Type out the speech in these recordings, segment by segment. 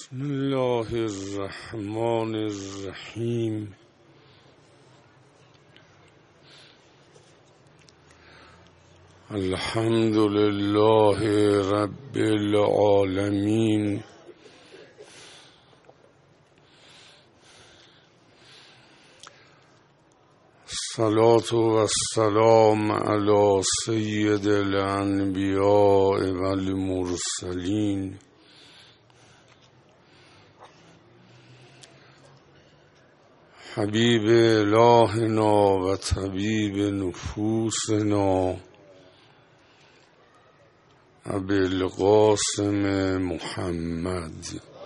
بسم الله الرحمن الرحیم. الحمد لله رب العالمین. الصلاة والسلام علی سید الانبیاء والمرسلین حبیب الهنا و طبیب نفوسنا ابوالقاسم محمد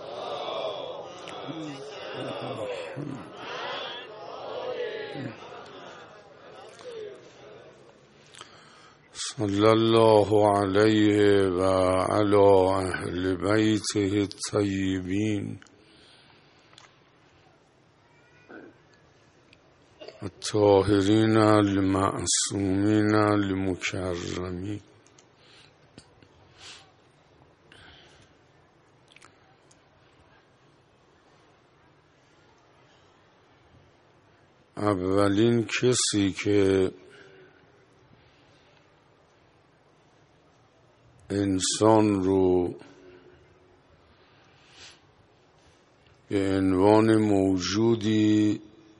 صلی الله علیه و علی اهل بیته الطیبین الطاهرین المعصومین المکرمین. اولین کسی که انسان رو به عنوان موجودی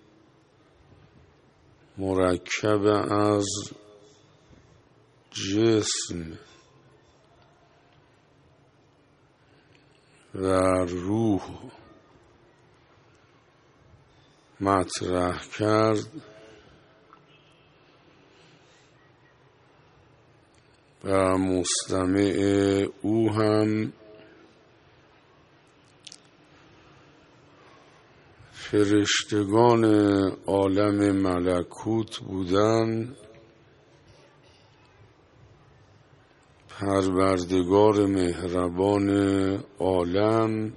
مرکب از جسم و روح مطرح کرد و مستمع او هم فرشتگان عالم ملکوت بودند. پروردگار مهربان عالم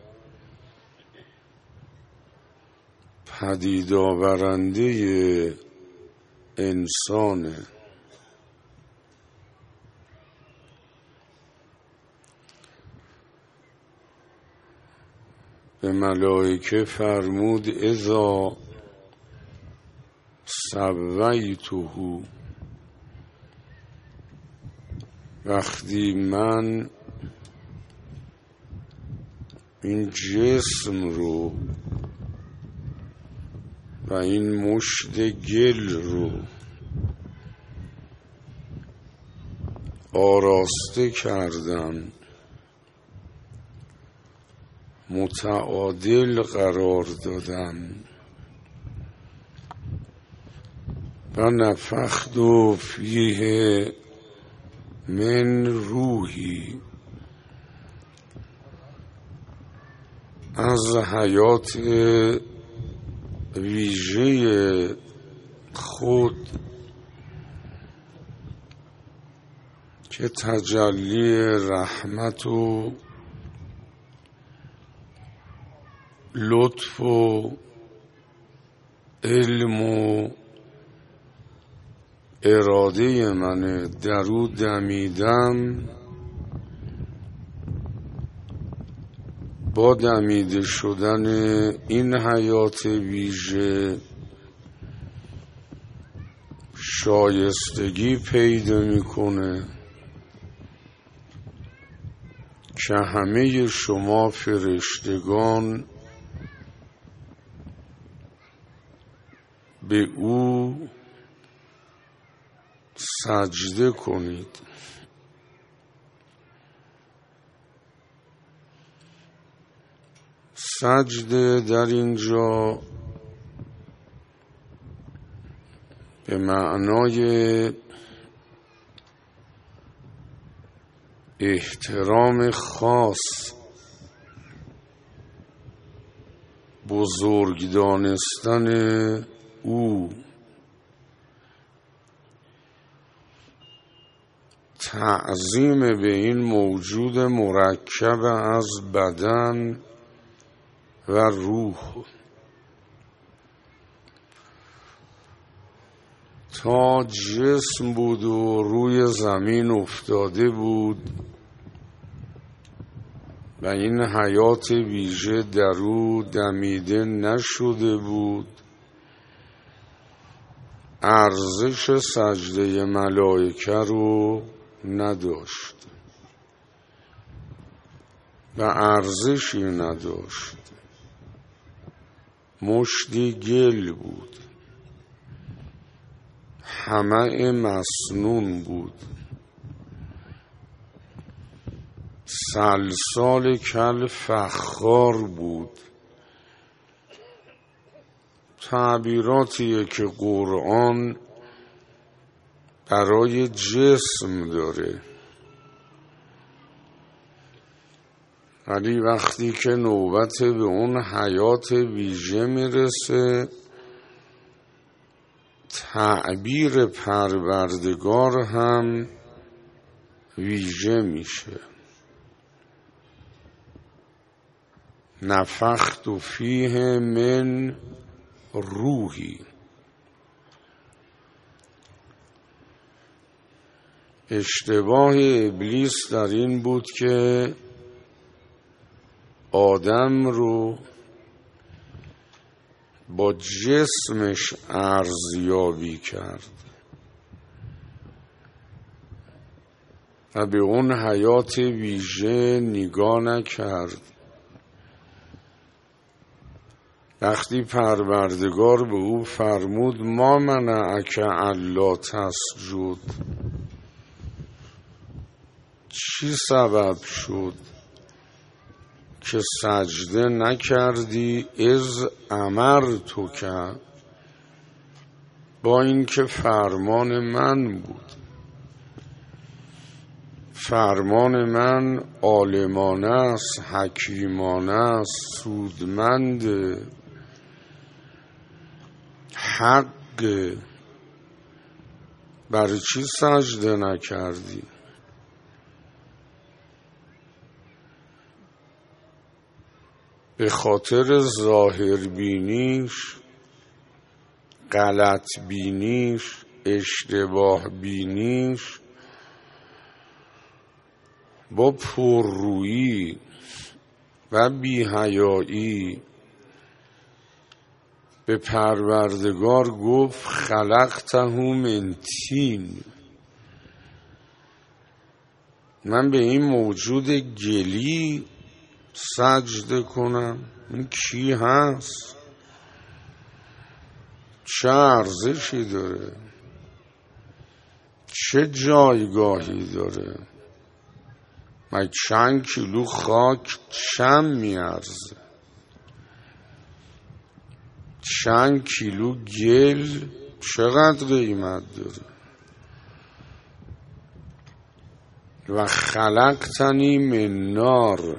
پدید آورنده انسانه. به ملائکه فرمود اذا سویته، وقتی من این جسم رو و این مشت گل رو آراسته کردم، متعادل قرار دادم و نفخت فیه من روحی، از حیات ویژه خود که تجلی رحمت و لطف و علم و اراده منه، درو دمیدم. با دمیده شدن این حیات ویژه شایستگی پیدا میکنه که همه شما فرشتگان به او سجده کنید. سجده در اینجا به معنای احترام خاص، بزرگ دانستن او، تعظیم به این موجود مرکب از بدن و روح. تا جسم بود و روی زمین افتاده بود و این حیات ویژه در او دمیده نشده بود، ارزش سجده ملائکه رو نداشت و ارزشی نداشت. مشتی گل بود، همه مسنون بود، سلسال کل فخار بود. تعبیراتیه که قرآن برای جسم داره، ولی وقتی که نوبت به اون حیات ویژه میرسه، تعبیر پروردگار هم ویژه میشه. نفخت فیه من روحی. اشتباه ابلیس در این بود که آدم رو با جسمش ارزیابی کرد و به اون حیات ویژه نگاه نکرد. وقتی پروردگار به او فرمود ما منعک الا تسجد، چی سبب شد که سجده نکردی؟ از امرتک، با اینکه فرمان من بود. فرمان من عالمانه است، حکیمانه است، سودمند، حق. برای چی سجده نکردی؟ به خاطر ظاهر بینیش، غلط بینیش، اشتباه بینیش، با پررویی و بی‌حیایی به پروردگار گفت خلقته من طین. من به این موجود گلی سجده کنم؟ این کی هست؟ چه ارزشی داره؟ چه جایگاهی داره؟ من چند کیلو خاک چند میارزه؟ چند کیلو گل چقدر قیمت داره؟ و خلقتنی من نار،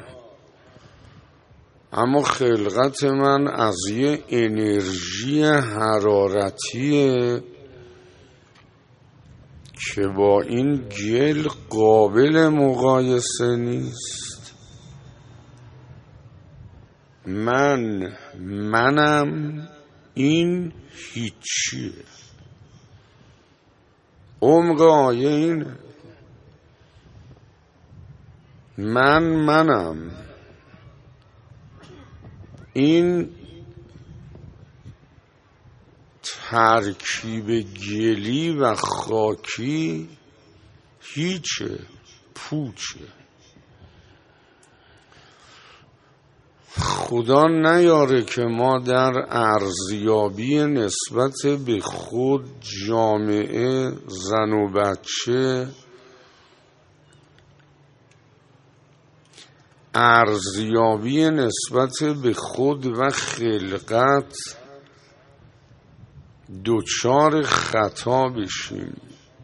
اما خلقت من از یه انرژی حرارتیه که با این گل قابل مقایسه نیست. منم این هیچیه. عمق آیه اینه، منم این ترکیب گلی و خاکی هیچه، پوچه. خدا نیاره که ما در ارزیابی نسبت به خود، جامعه، زن و بچه، ارزیابی نسبت به خود و خلقت دوچار خطا بشیم.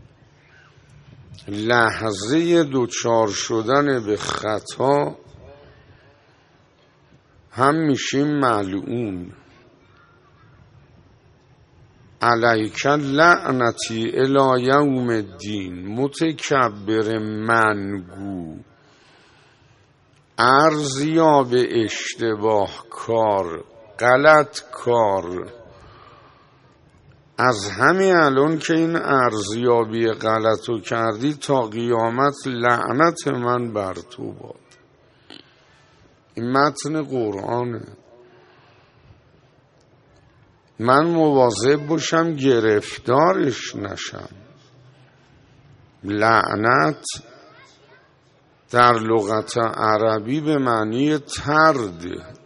لحظه دوچار شدن به خطا هم میشیم ملعون. علیک لعنتی الی یوم الدین. متکبر منگو، ارزیاب اشتباه کار، غلط کار، از همین الان که این ارزیابی غلطو کردی تا قیامت لعنت من بر تو باد. این متن قرآنه. من مواظب باشم گرفتارش نشم. لعنت در لغت عربی به معنی طرد،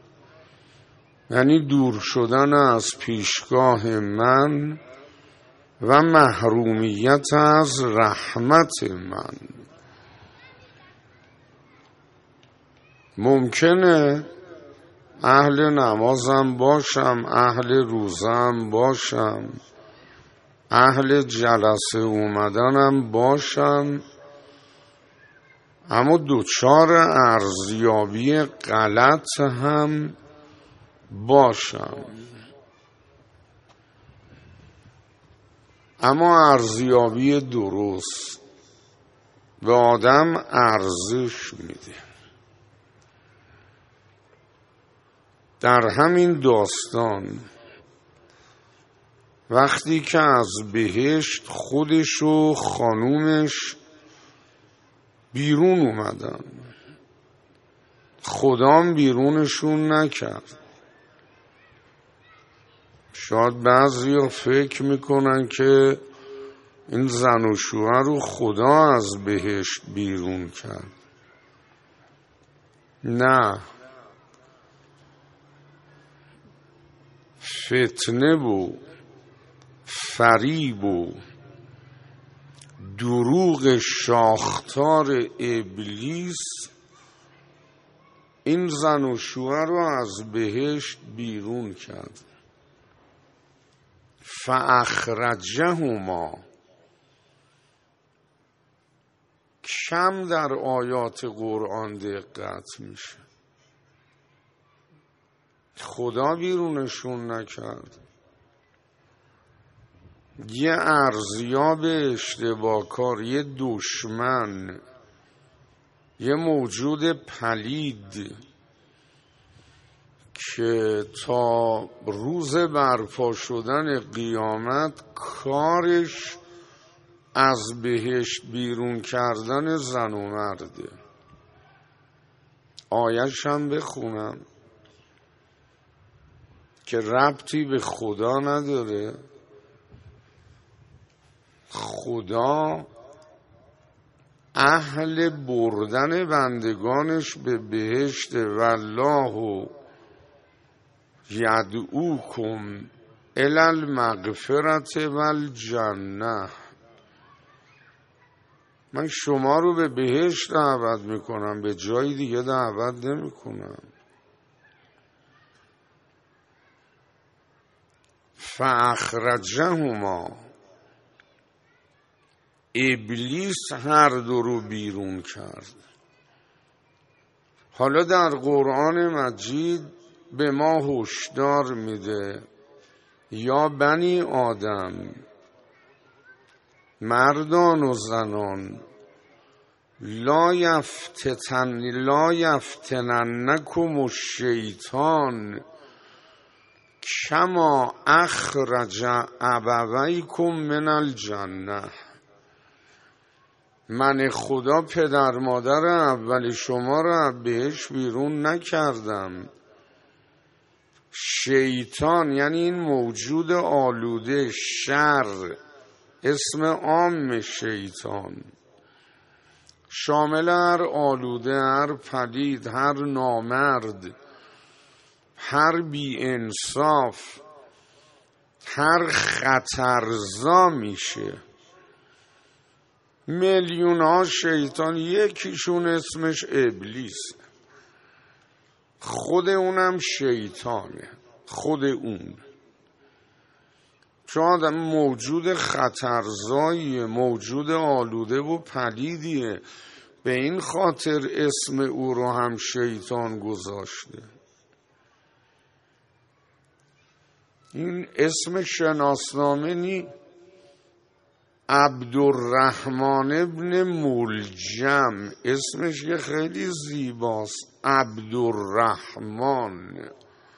یعنی دور شدن از پیشگاه من و محرومیت از رحمت من. ممکنه اهل نمازم باشم، اهل روزم باشم، اهل جلسه اومدنم باشم، اما دوچار ارزیابی غلط هم باشم. اما ارزیابی درست به آدم ارزش میده. در همین داستان وقتی که از بهشت خودش و خانومش بیرون اومدن، خدام بیرونشون نکرد. شاید بعضیا فکر میکنن که این زن و شوهر رو خدا از بهشت بیرون کرد. نه، فتنه و فریب و دروغ شاخدار ابلیس این زن و شوهر رو از بهشت بیرون کرد. فاخرجهما، کم در آیات قرآن دقت میشه. خدا بیرونشون نکرد. یه ارزیاب اشتباه کار، یه دشمن، یه موجود پلید که تا روز برپا شدن قیامت کارش از بهشت بیرون کردن زن و مرده. آیه‌ش هم بخونم که ربطی به خدا نداره. خدا اهل بردن بندگانش به بهشت. والله یدعوکم الی المغفرة والجنة. من شما رو به بهشت دعوت میکنم، به جای دیگه دعوت نمیکنم. فاخرجهما، ابلیس هر دو رو بیرون کرد. حالا در قرآن مجید به ما هشدار میده یا بنی آدم، مردان و زنان، لا یفتننکم الشیطان کما اخرج ابویکم من الجنه. من خدا پدر مادر اول شما را بهش بیرون نکردم. شیطان یعنی این موجود آلوده، شر، اسم عام شیطان، شامل هر آلوده، هر پلید، هر نامرد، هر بی انصاف، هر خطرزا میشه. میلیون ها شیطان، یکیشون اسمش ابلیس، خود اونم شیطانه، خود اون. چون موجود خطرزاییه، موجود آلوده و پلیدیه، به این خاطر اسم او رو هم شیطان گذاشته. این اسم شناسنامه نی. عبدالرحمن ابن ملجم اسمش یه خیلی زیباست، عبدالرحمن.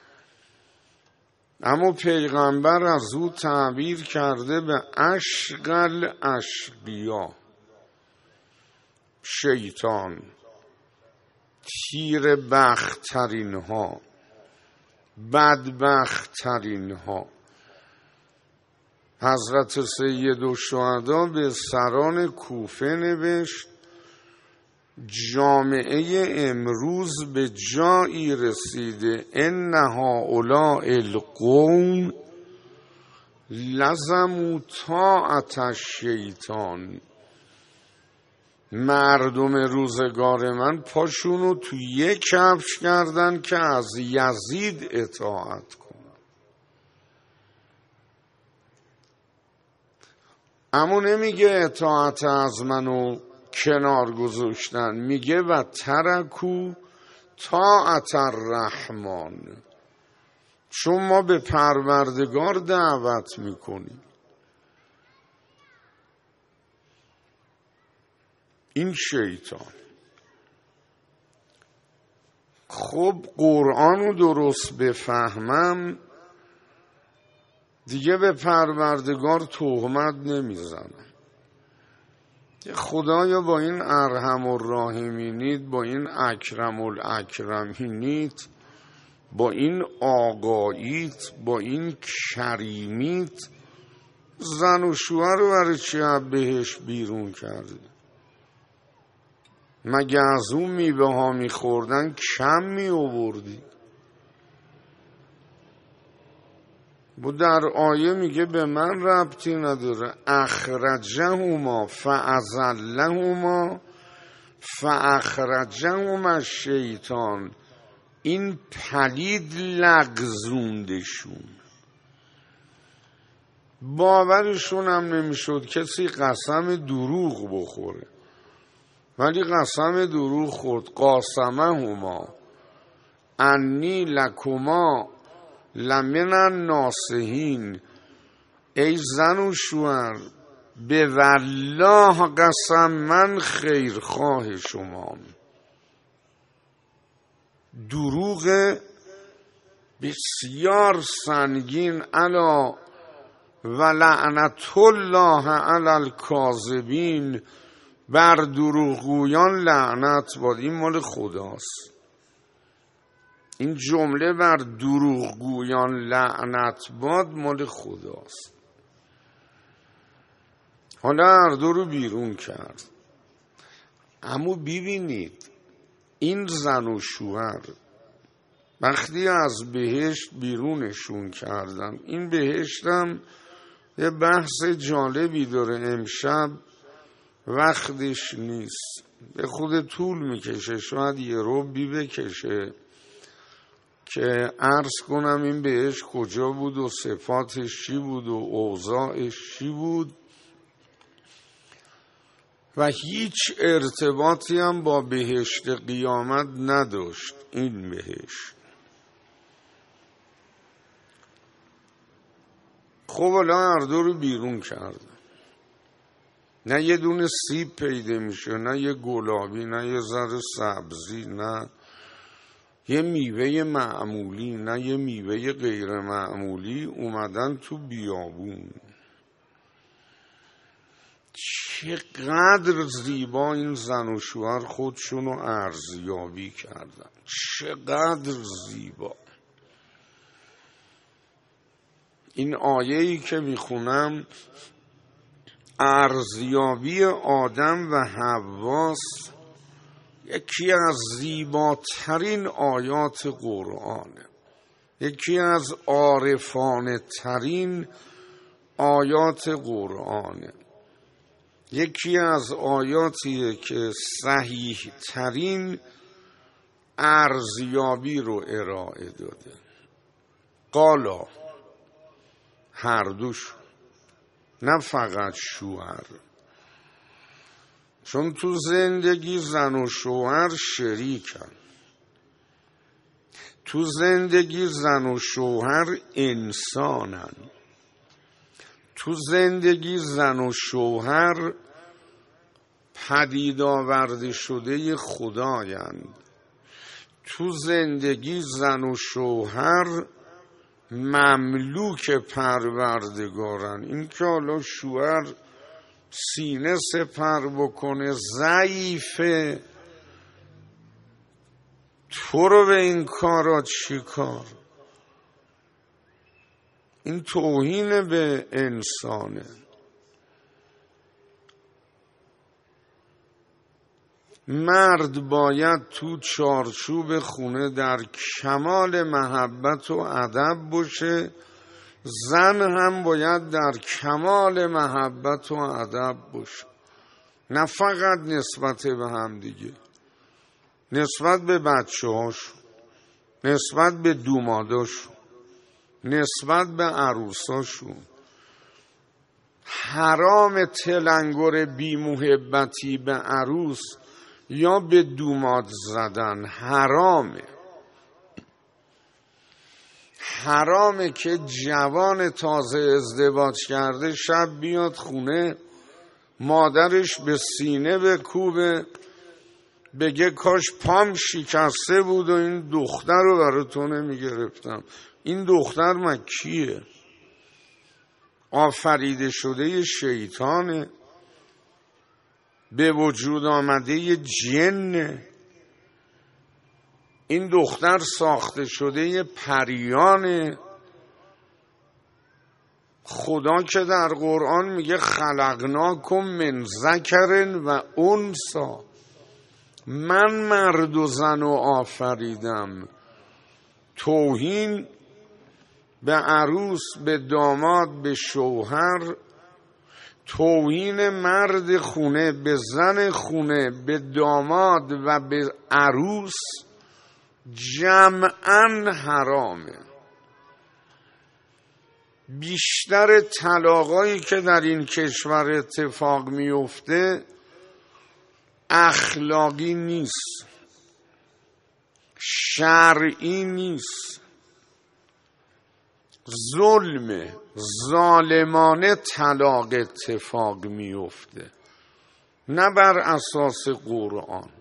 اما پیغمبر از او تعبیر کرده به اشقل اشقیا، شیطان. تیر بخترین ها، بدبخترین ها. حضرت سید الشهدا به سران کوفه نوشت جامعه امروز به جایی رسیده ان هؤلاء القوم لزموا طاعت الشیطان. مردم روزگار من پاشونو تو یک کفش کردن که از یزید اطاعت کنن. اما نمیگه اطاعت از منو کنار گذاشتن، میگه و ترکو طاعت الرحمن، چون ما به پروردگار دعوت میکنیم. این شیطان. خب قرآن رو درست بفهمم دیگه به پروردگار تهمت نمیزنم. خدایا با این ارحم الراحمینیت، با این اکرم الاکرمینیت، با این آقاییت، با این کریمیت زن و شوهر رو برای چی بهش بیرون کرده؟ مگه از اون میوه ها میخوردن کم میآوردی؟ و در آیه میگه به من ربطی نداره. اخرجهما فازلهما فاخرجهما الشیطان. این پلید لغزوندشون. باورشون هم نمیشد کسی قسم دروغ بخوره، ولی قسم دروغ خورد. قاسمهما انی لکما لمن الناصحین. ای زن و شوهر به والله قسم من خیرخواه شما. دروغ بسیار سنگین. الا ولعنت الله علی الکاذبین. بر دروغگویان لعنت باد. این مال خداست. این جمله بر دروغگویان لعنت باد مال خداست. حالا هر دو رو بیرون کرد. اما ببینید این زن و شوهر وقتی از بهشت بیرونشون کردن، این بهشت هم یه بحث جالبی داره، امشب وقتش نیست، به خود طول میکشه، شاید یه ربعی بکشه که عرض کنم این بهشت کجا بود و صفاتش چی بود و اوضاعش چی بود و هیچ ارتباطی هم با بهشت قیامت نداشت. این بهشت خب حالا هر دو رو بیرون کرد. نه یه دونه سیب پیدا میشه، نه یه گلابی، نه یه ذره سبزی، نه یه میوه معمولی، نه یه میوه غیر معمولی. اومدن تو بیابون. چقدر زیبا این زن و شوهر خودشونو ارزیابی کردن. چقدر زیبا. این آیه‌ای که میخونم ارزیابی آدم و حواست، یکی از زیباترین آیات قرآنه، یکی از عارفانه ترین آیات قرآنه، یکی از آیاتیه که صحیح ترین ارزیابی رو ارائه داده. قالا، هر دوش، نه فقط شوهر، چون تو زندگی زن و شوهر شریکن. تو زندگی زن و شوهر انسانن. تو زندگی زن و شوهر پدید آورده شده خدایند. تو زندگی زن و شوهر مملوک پروردگارن. این که حالا شوهر سینه سپر بکنه ضعیفه، تو رو به این کارا چی کار؟ این توهین به انسانه. مرد باید تو چارچوب خونه در کمال محبت و ادب باشه، زن هم باید در کمال محبت و ادب باشه، نه فقط نسبت به هم دیگه، نسبت به بچه هاشون، نسبت به دوماداشون، نسبت به عروساشون. حرام تلنگر بی محبتی به عروس یا به دوماد زدن، حرامه. حرامه که جوان تازه ازدواج کرده شب بیاد خونه، مادرش به سینه بکوبه بگه کاش پام شکسته بود و این دختر رو برای تو نمیگرفتم. این دختر من کیه؟ آفریده شده شیطانه، به وجود آمده جنه. این دختر ساخته شده پریانه. خدا که در قرآن میگه خلقناکم من ذکر و انثی، من مرد و زن رو آفریدم. توهین به عروس، به داماد، به شوهر، توهین مرد خونه به زن خونه، به داماد و به عروس جمعاً حرامه. بیشتر طلاقایی که در این کشور اتفاق میفته اخلاقی نیست، شرعی نیست، ظلم ظالمانه طلاق اتفاق میفته، نه بر اساس قرآن.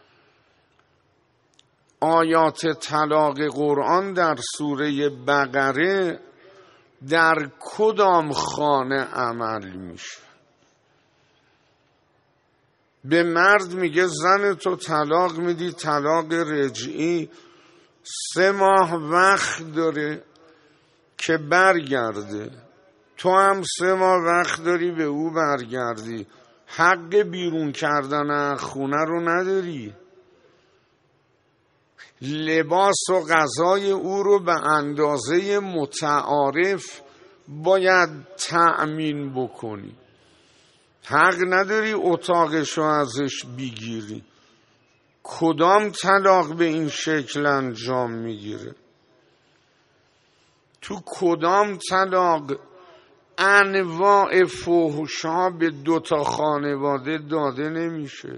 آیات طلاق قرآن در سوره بقره در کدام خانه عمل میشه؟ به مرد میگه زن تو طلاق میدی طلاق رجعی، 3 ماه وقت داره که برگرده، تو هم 3 ماه وقت داری به او برگردی، حق بیرون کردن از خونه رو نداری. لباس و غذای او رو به اندازه متعارف باید تأمین بکنی، حق نداری اتاقشو ازش بگیری. کدام طلاق به این شکل انجام میگیره؟ تو کدام طلاق انواع فحش‌ها به 2 تا خانواده داده نمیشه؟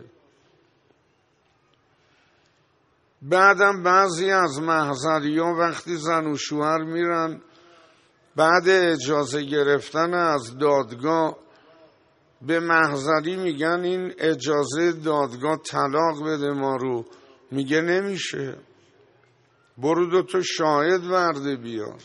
بعدم بعضی از محضری‌ها وقتی زن و شوهر میرن بعد اجازه گرفتن از دادگاه به محضری میگن این اجازه دادگاه طلاق بده ما رو، میگه نمیشه، برو 2 تا شاهد ورده بیار.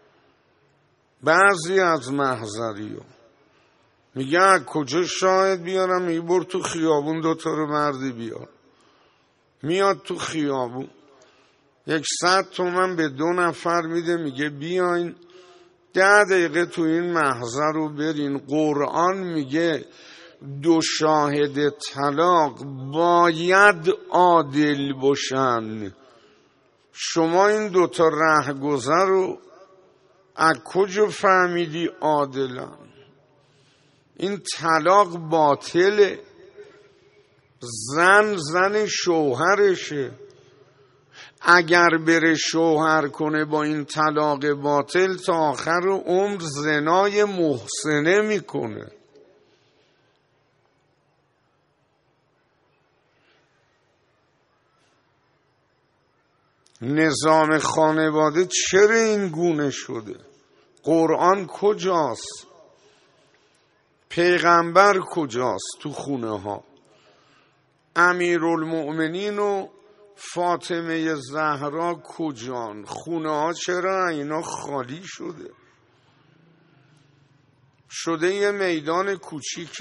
بعضی از محضری‌ها میگه از کجا شاهد بیارم؟ میگه برو تو خیابون 2 تا رو ورده بیار. میاد تو خیابون 100 تومن به 2 نفر میده، میگه بیاین 10 دقیقه تو این محضر رو برین. قرآن میگه 2 شاهد طلاق باید عادل باشن. شما این 2 تا رهگذر رو از کجا فهمیدی عادلن؟ این طلاق باطله. زن شوهرشه، اگر بره شوهر کنه با این طلاق باطل تا آخر عمر زنای محسنه میکنه. نظام خانواده چرا این گونه شده؟ قرآن کجاست؟ پیغمبر کجاست تو خونه ها؟ امیرالمؤمنین و فاطمه زهرا کجان؟ خونه ها چرا اینا خالی شده یه میدان کوچیک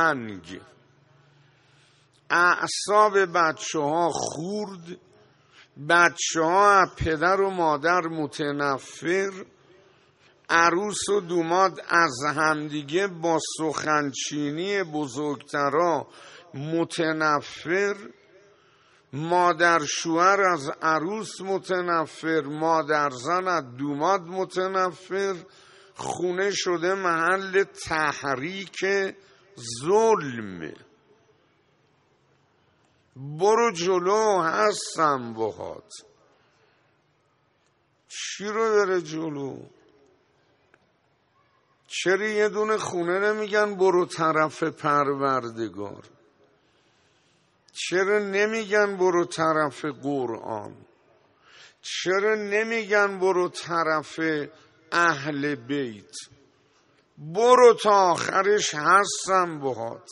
جنگ. اعصاب بچه ها خورد، بچه ها پدر و مادر متنفر، عروس و دوماد از همدیگه با سخنچینی بزرگترا متنفر، مادر شوهر از عروس متنفر، مادر زن از دوماد متنفر. خونه شده محل تحریک ظلم. برو جلو، هستم باهات. چی رو بره جلو؟ چرا یه دونه خونه نمیگن برو طرف پروردگار؟ چرا نمیگن برو طرف قرآن؟ چرا نمیگن برو طرف اهل بیت؟ برو تا آخرش، هستم باهات.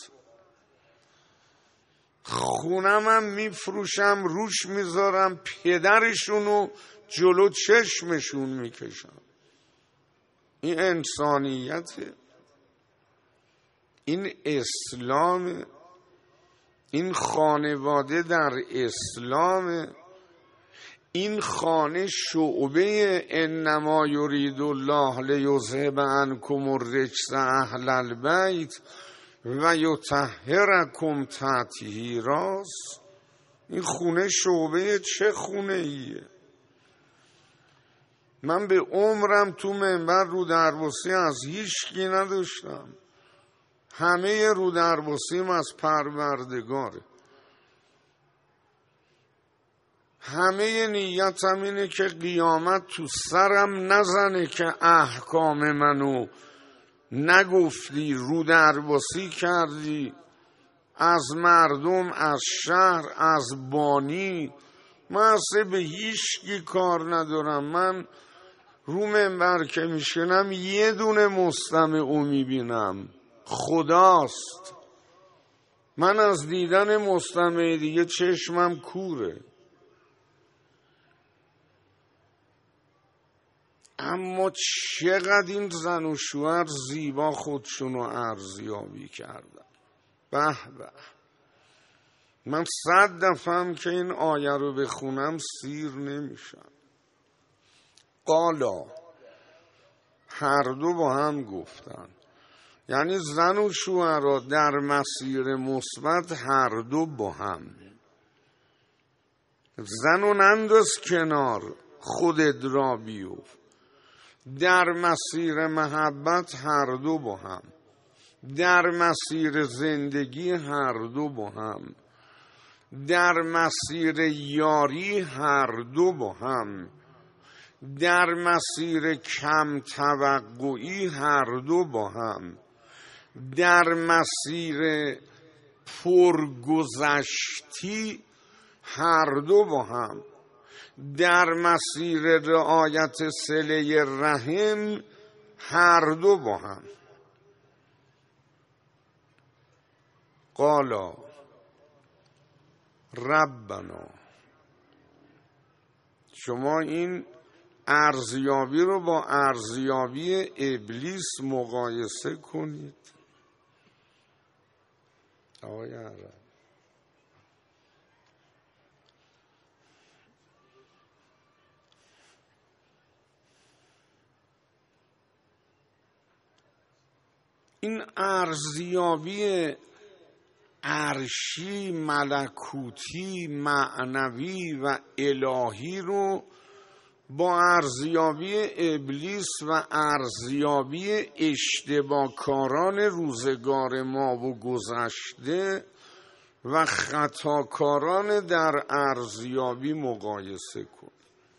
خونمم میفروشم، روش میذارم، پدرشونو جلو چشمشون میکشم. این انسانیته، این اسلام، این خانواده در اسلام. این خانه شعبه انما یرید الله لیذهب عنکم الرجس اهل البیت و یطهرکم تطهیرا. این خونه شعبه چه خونه ایه؟ من به عمرم تو منبر رو درباسی از هیچکی نداشتم. همه رو درباسیم از پروردگاره. همه نیتم اینه که قیامت تو سرم نزنه که احکام منو نگفتی، رو درباسی کردی از مردم، از شهر، از بانی. من اصلا به هیچکی کار ندارم. من رو منبر که میشنم یه دونه مستمعو میبینم، خداست. من از دیدن مستمع دیگه چشمم کوره. اما چقدر این زن و شوهر زیبا خودشونو ارزیابی کردن. به به. من 100 دفعه که این آیه رو بخونم سیر نمیشم. قالا، هر دو با هم گفتن، یعنی زن و شوهر را در مسیر مثبت هر دو با هم. زن و ننداز کنار، خودت را بیفت. در مسیر محبت هر دو با هم، در مسیر زندگی هر دو با هم، در مسیر یاری هر دو با هم، در مسیر کم توقعی هر دو با هم، در مسیر پرگذشتی هر دو با هم، در مسیر رعایت صله رحم هر دو با هم. قالا ربنا. شما این ارزیابی رو با ارزیابی ابلیس مقایسه کنید. آقای عرب، این ارزیابی عرشی، ملکوتی، معنوی و الهی رو با ارزیابی ابلیس و ارزیابی اشتباهکاران روزگار ما و گذشته و خطاکاران در ارزیابی مقایسه کن.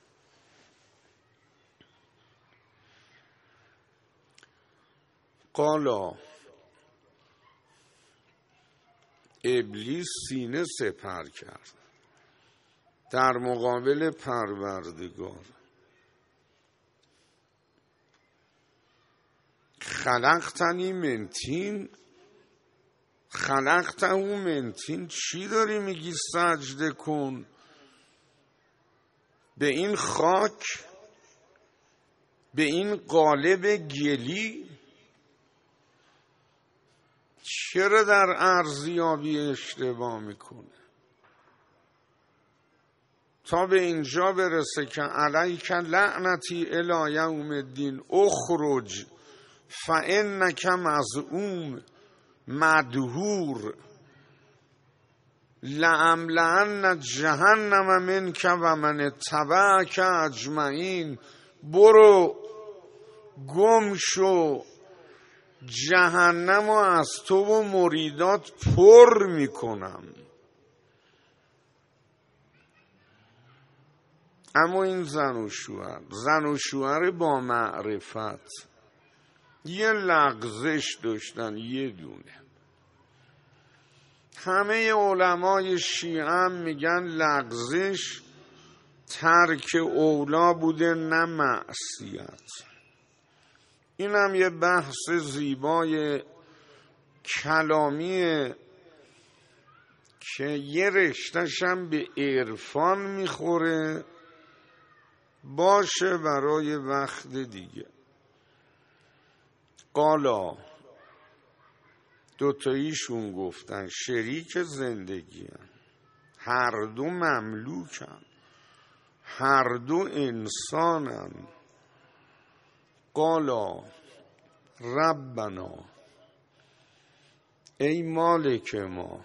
قالا، ابلیس سینه سپر کرد در مقابل پروردگار. خلقتنی من طین، خلقته من طین. چی داری میگی سجده کن؟ به این خاک، به این قالب گلی؟ چرا در ارزیابی اشتباه میکنه؟ تا به اینجا برسه که علیک لعنتی الی یوم الدین اخرج فانک مذموم مدحور لأملأن جهنم منک و من اتبعک اجمعین. برو گم شو، جهنم از تو و مریدات پر میکنم. اما این زن و شوهر با معرفت یه لغزش داشتن، یه دونه. همه علمای شیعه هم میگن لغزش ترک اولا بوده نه معصیت. این هم یه بحث زیبای کلامیه که یه رشتش هم به عرفان میخوره، باشه برای وقت دیگه. قالا دوتاییشون گفتن شریک زندگی هن. هر دو مملوکن، هر دو انسانن. قالا ربنا، ای مالک ما،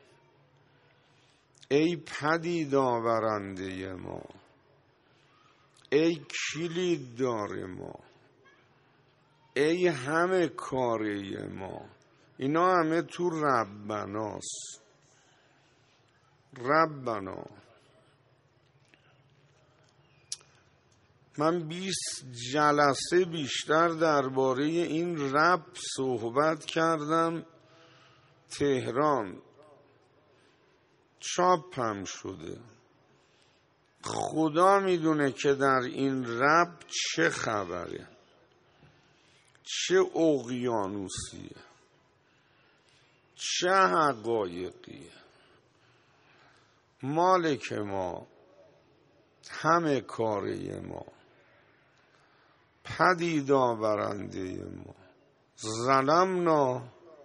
ای پدید آورنده ما، ای کلید دار ما، ای همه کاره ما. اینا همه تو ربناست. ربنا. من 20 جلسه بیشتر درباره این رب صحبت کردم. تهران چاپم شده. خدا میدونه که در این رب چه خبره، چه اقیانوسیه، چه حقایقیه. مالک ما، همه کاره ما، پدید آورنده ما. ظلمنا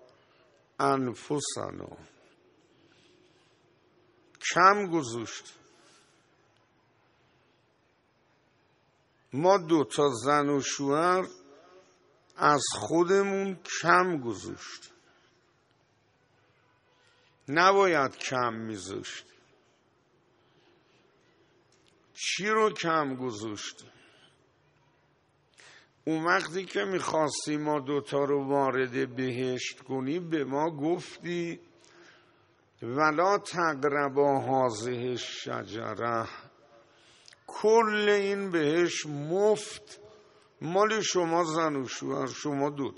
انفسنا، کم گذاشت. ما 2 زن و شوهر از خودمون کم گذاشت. نباید کم میذاشت. چی رو کم گذاشت؟ اون وقتی که میخواستی ما 2 رو وارد بهشت کنی به ما گفتی ولا تقربا هذه الشجره. کل این بهشت مفت مال شما زن و شوهر، شما 2.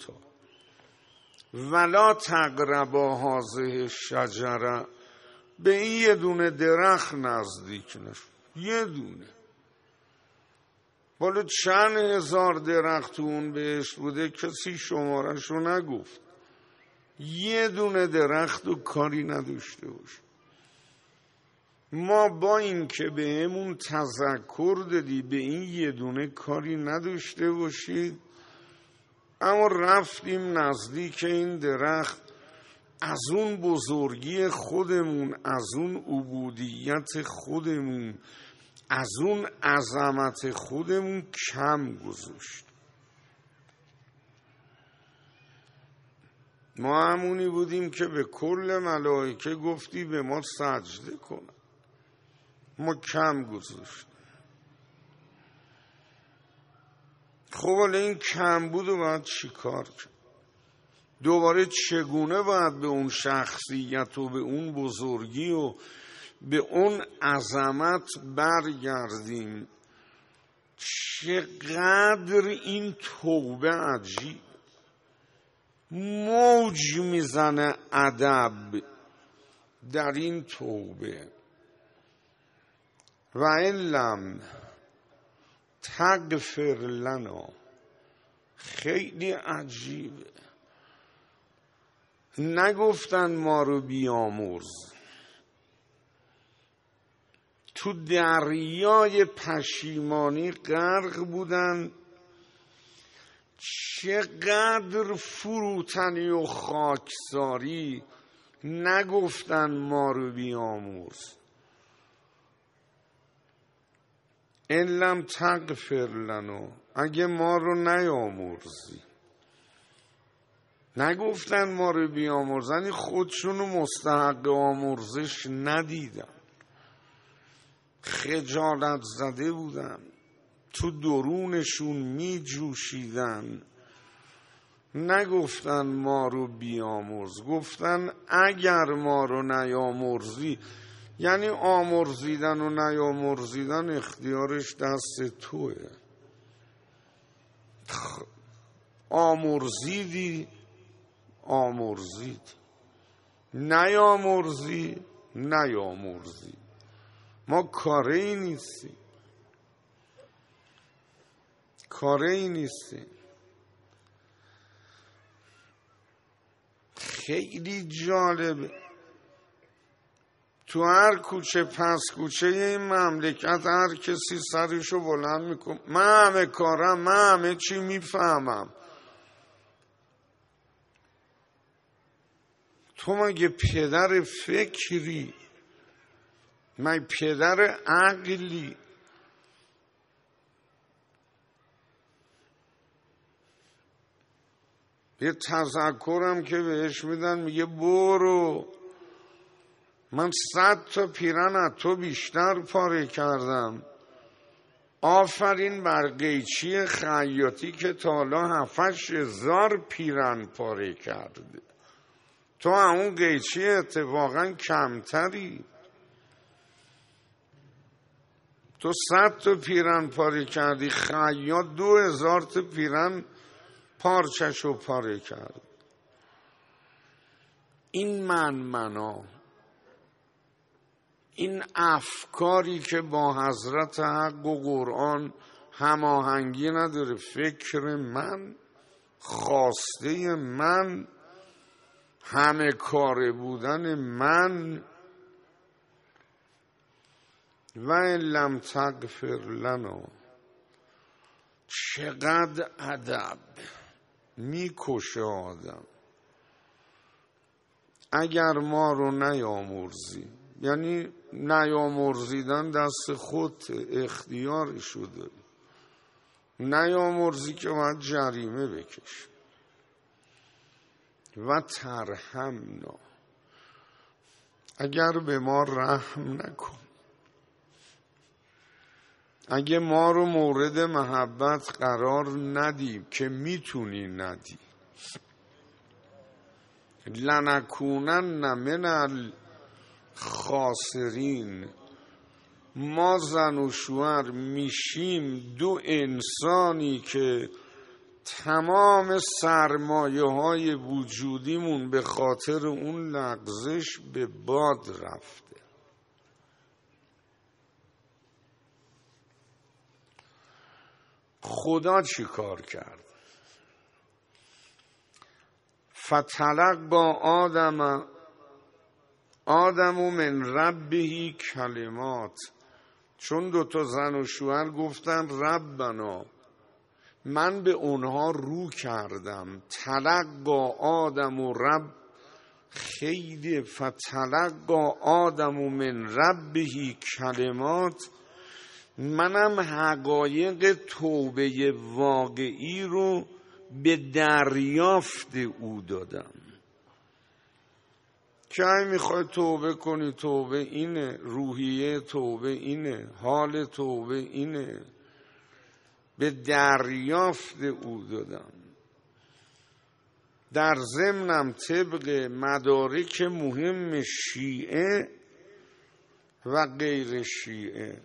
ولا تقربا هذه الشجره، به این یه دونه درخت نزدیک نشو. یه دونه. بالا چند هزار درخت تو اون بهشت بوده، کسی شمارشو نگفت. یه دونه درخت و کاری نداشته باش. ما با این که بهمون تذکر دادی به این یه دونه کاری نداشته باشید، اما رفتیم نزدیک این درخت. از اون بزرگی خودمون، از اون عبودیت خودمون، از اون عظمت خودمون کم گذاشت. ما همونی بودیم که به کل ملائکه گفتی به ما سجده کنن. ما کم گذاشت. خب حالا این کم بود و باید چی کار کرد؟ دوباره چگونه باید به اون شخصیت و به اون بزرگی و به اون عظمت برگردیم؟ چقدر این توبه عجیب، موج میزنه ادب در این توبه. و ان لم تغفر لنا، خیلی عجیبه. نگفتن ما رو بیامرز، تو دریای پشیمانی غرق بودن. چقدر فروتنی و خاکساری، نگفتن ما رو بیامرز. ان لم تغفر لنا، اگه ما رو نیامرزی. نگفتن ما رو بیامرزن، خودشونو مستحق آمرزش ندیدن، خجالت زده بودن، تو درونشون می جوشیدن. نگفتن ما رو بیامرز، گفتن اگر ما رو نیامرزی. یعنی آمرزیدن و نیامرزیدن اختیارش دست توه. آمرزیدی آمرزید، نیامرزی نیامرزی. ما کاری نیستیم، کاری نیستیم. خیلی جالبه، تو هر کوچه پس کوچه این مملکت هر کسی سرشو بلند میکنه، من همه کارم، من همه چی میفهمم. تو مگه پدر فکری؟ مگه پدر عقلی؟ یه تذکرم که بهش میدن، میگه برو، من 100 تا پیرن از تو بیشتر پاره کردم. آفرین بر قیچی خیاطی که تا حالا 7,000 پیرن پاره کرده. تو همون قیچی اتفاقا کمتری. تو 100 تا پیرن پاره کردی، خیاط 2,000 تا پیرن پارچشو پاره کرد. این منمنا، این افکاری که با حضرت حق و قرآن هماهنگی نداره، فکر من، خواسته من، همه کاره بودن من. و ان لم تغفر لنا، چقدر ادب میکشه آدم. اگر ما رو نیامرزی، یعنی نیامرزیدن دست خود، اختیارشو داری. نیامرزی که باید جریمه بکش. و ترحمنا، اگر به ما رحم نکن، اگه ما رو مورد محبت قرار ندی که میتونی ندی، لنکونن من الخاسرین، ما زن و شوهر میشیم دو انسانی که تمام سرمایه های وجودیمون به خاطر اون لغزش به باد رفته. خدا چی کار کرد؟ فتلقی آدم من ربه کلمات، چون 2 تا زن و شوهر گفتن ربنا، من به اونها رو کردم. تلقی آدم و رب، خیلی فتلقی آدم من ربه کلمات، منم حقایق توبه واقعی رو به دریافت او دادم. که میخوای توبه کنی، توبه اینه، روحیه توبه اینه، حال توبه اینه، به دریافت او دادم. در ضمنم طبق مدارک مهم شیعه و غیر شیعه،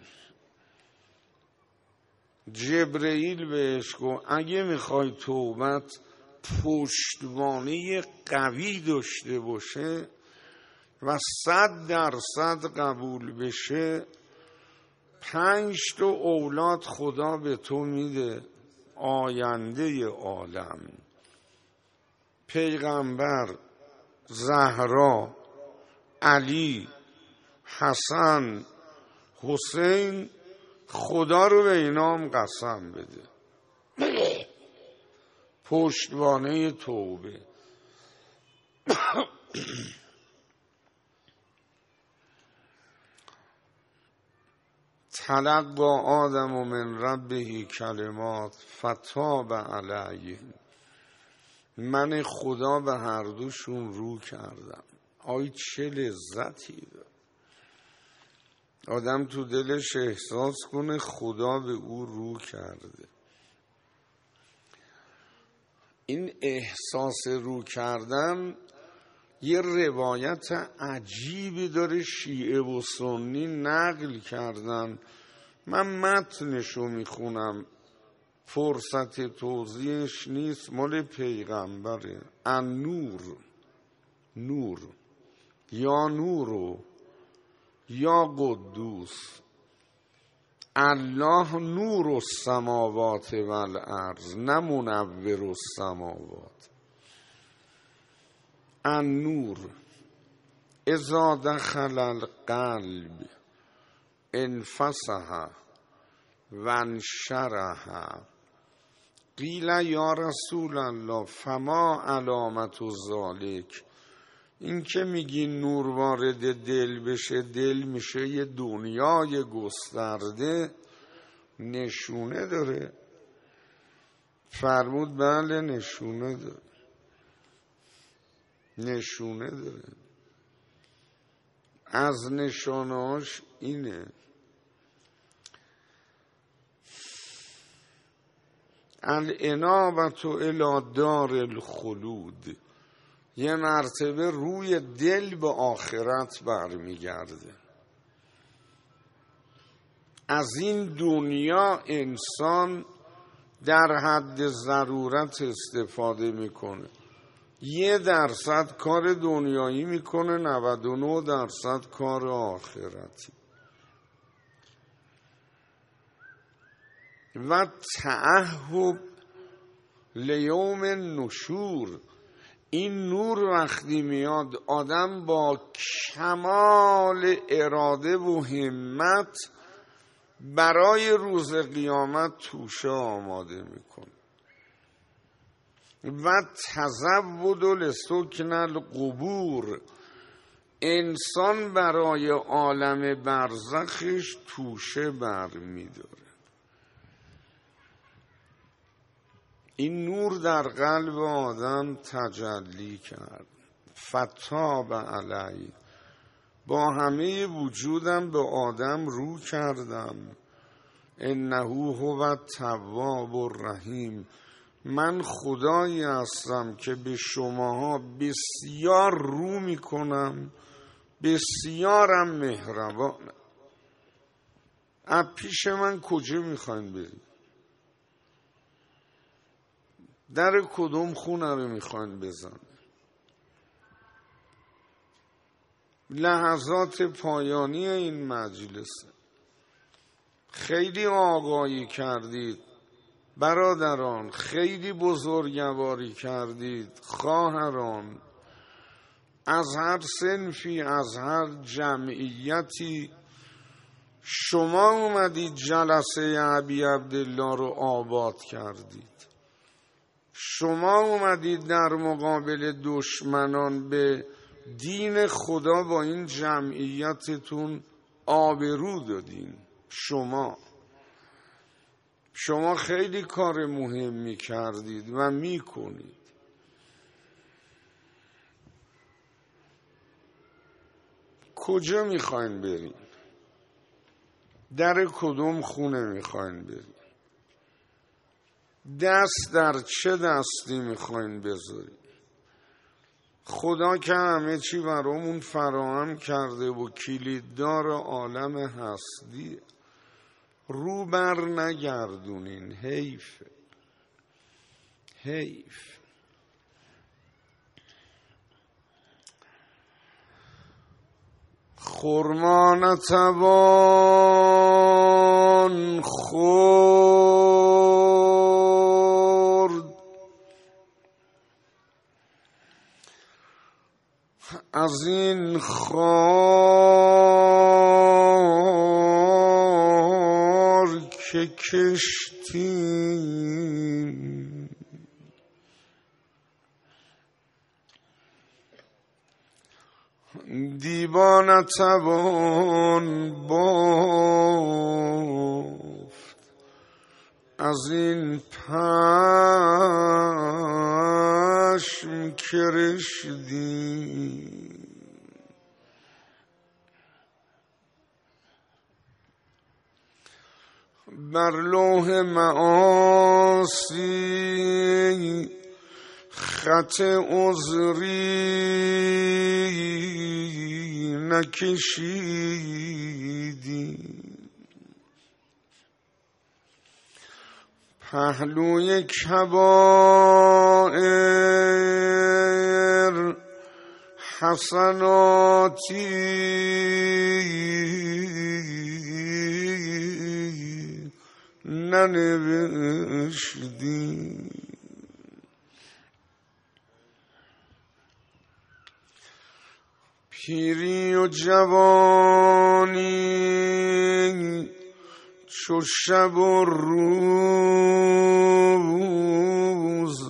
جبرئیل بهش گفت اگه میخوای توبت پشتوانه قوی داشته باشه و 100% قبول بشه، 5 تا اولاد خدا به تو میده، آینده عالم: پیغمبر، زهرا، علی، حسن، حسین. خدا رو به اینام قسم بده. پشتوانه توبه. تلقی آدم من ربه کلمات فتاب علیه. من خدا به هر دوشون رو کردم. آی چه لذتی داره آدم تو دلش احساس کنه خدا به او رو کرده. این احساس رو کردن یه روایت عجیبی داره، شیعه و سنی نقل کردن. من متنشو میخونم، فرصت توضیحش نیست، مال پیغمبره. النور، نور، یا نورو یا قدوس، الله نور السماوات والارض، نه منور السماوات. النور اذا دخل القلب انفسح و انشرح. قیل یا رسول الله فما علامت ذالک. این که میگی نور وارد دل بشه، دل میشه یه دنیای گسترده، نشونه داره؟ فرمود بله نشونه داره، نشونه داره. از نشانهاش اینه: الانابة الی دار الخلود. یه مرتبه روی دل به آخرت برمیگرده. از این دنیا انسان در حد ضرورت استفاده میکنه. 1% کار دنیایی میکنه، 99% کار آخرتی. و تعهب لیوم النشور. این نور وقتی میاد آدم با کمال اراده و همت برای روز قیامت توشه آماده میکنه. و تزود لسکن القبور. انسان برای عالم برزخش توشه برمیداره. این نور در قلب آدم تجلی کرد. فتاب علی. با همه وجودم به آدم رو کردم. انه هو التواب الرحیم. من خدایی هستم که به شماها بسیار رو میکنم، بسیارم مهربانم. از پیش من کجا میخواین برید؟ در کدوم خونه رو میخواین بزن؟ لحظات پایانی این مجلسه. خیلی آقایی کردید برادران، خیلی بزرگواری کردید خواهران، از هر صنفی، از هر جمعیتی. شما اومدید جلسه ابی عبدالله رو آباد کردید. شما اومدید در مقابل دشمنان به دین خدا با این جمعیتتون آبرو دادین. شما خیلی کار مهمی کردید و میکنید. کجا میخواین برین؟ در کدوم خونه میخواین برین؟ دست در چه دستی میخواین بذارید؟ خدا که همه چی برامون فراهم کرده و کلیددار عالم هستیه. رو بر نگردونین. حیفه، حیف. خرما نتوان خورد از این خار که کشتیم. دیبا نتوان باخت از این پشم کرشدی بر لوح معاصی خط عذری نکشیدی پهلوی کبائر حسناتی ننوشتی پیری و جوانی چو شب و روز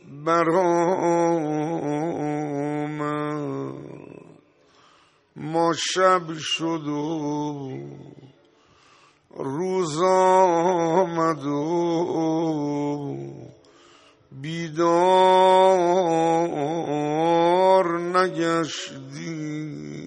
برآمد ما شب شد و روز آمد و بیدار نگشتی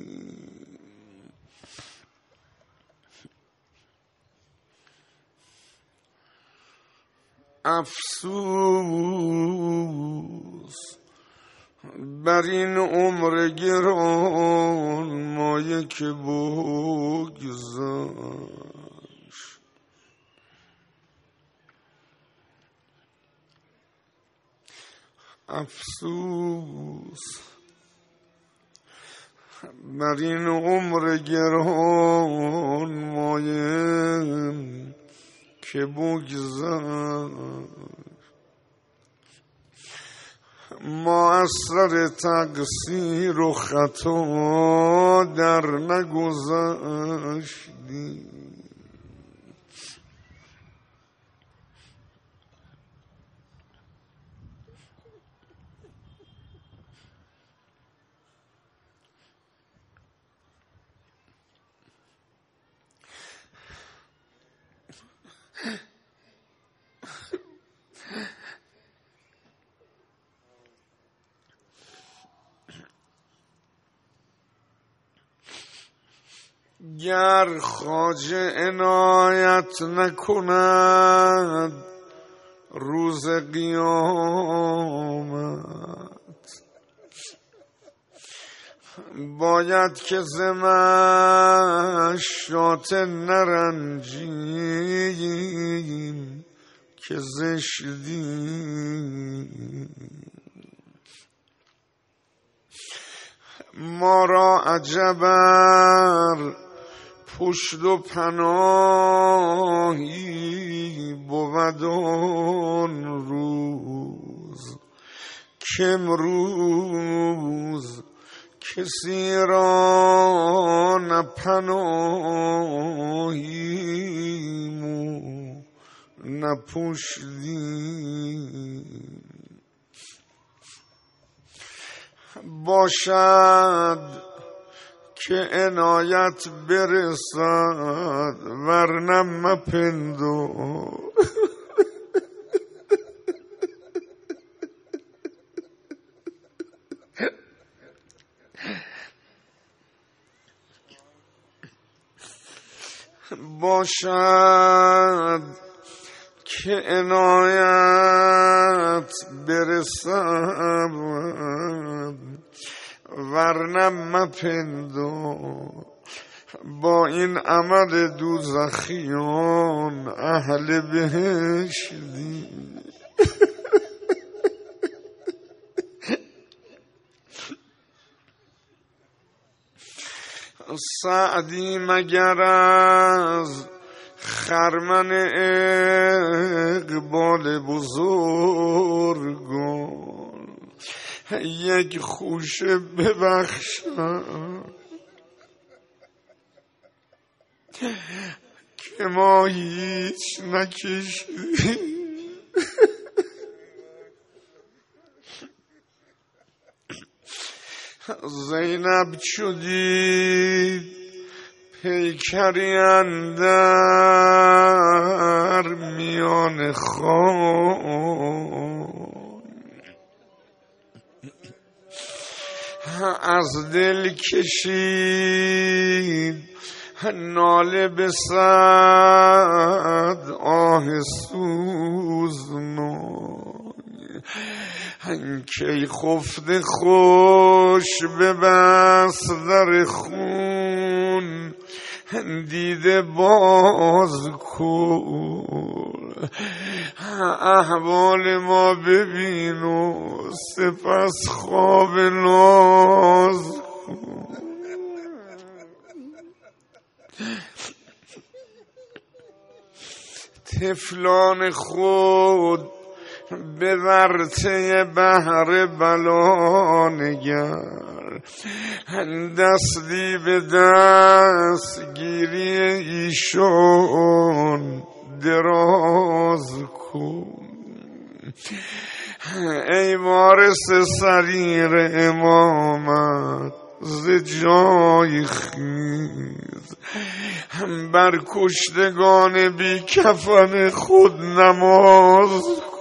افسوس بر این عمر گران مایه که بگذشت افسوس بر این عمر گران مایه که بگذشت ما از سر تقصیر و خطا در نگذشتیم گر خواجه عنایت نکند روز قیامت باید که ز مشاط نرنجیم که زشتیم ما را عجبر پشت و پناهی بود آن روز که امروز کسی را نه پناهیم و نه پشتیم باشد که عنایت برسد ورنه مپندار باشد که عنایت برسد ورنه مپندار با این عمل دوزخیان اهل بهشتی سعدی مگر از خرمن اقبال بزرگان یک خوشه ببخشم که ما هیچ نکشیدیم زینب چو دید پیکری اندر میان از دل کشید ناله به صد آه سوزناک کی خفته خوش ببست در خون دیده باز کن احوال ما ببین و سپس خواب ناز کن طفلان خود به ورطه بحر بلا نگر دستی به دست گیری ایشون دراز کن ای وارث سریر امامت ز جای خیز بر کشتگان بی کفن خود نماز